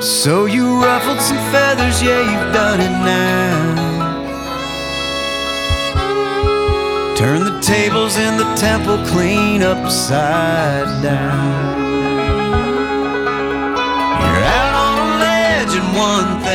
So you ruffled some feathers, yeah, you've done it now. Turn the tables in the temple clean upside down. You're out on a ledge and one thing